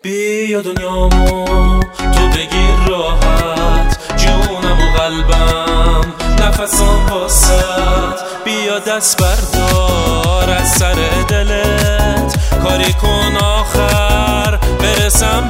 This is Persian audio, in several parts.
بیا دنیامو تو بگیر راحت، جونم و قلبم نفسم واسد. بیا دست بردار از سر دلت، کاری کن آخر برسم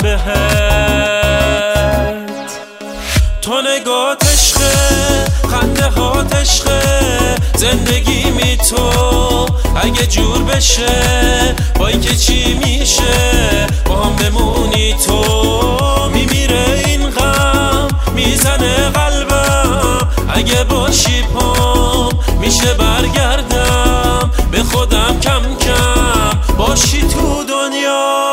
بهت. تو نگات عشقه، خنده هات عشقه، زندگی می تو اگه جور بشه وای که چی میشه با هم بمونی تو. میمیره این غم میزنه قلبم، اگه باشی پام میشه برگردم به خودم کم کم باشی تو دنیا.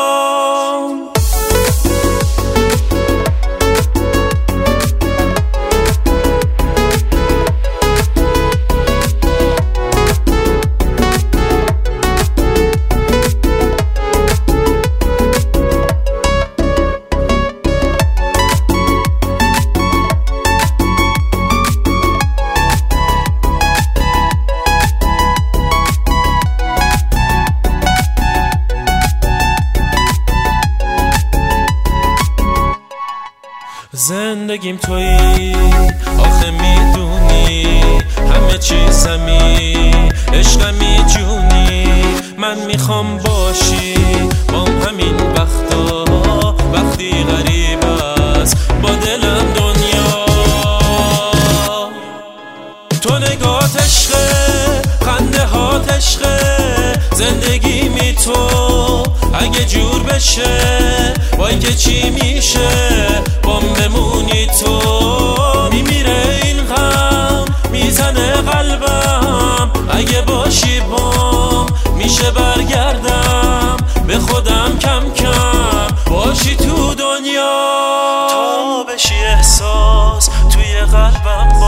زندگیم تویی آخه میدونی، همه چیزمی عشقمی جونی. من میخوام باشی با همین وقتا، وقتی غریب است با دلم دنیا. تو نگات عشقه، خنده هات عشقه، زندگی می تو اگه جور بشه وای که چی میشه بام بمونی تو. میمیره این غم میزنه قلبم، اگه باشی بام میشه برگردم به خودم کم کم باشی تو دنیا. تو بشی احساس توی قلبم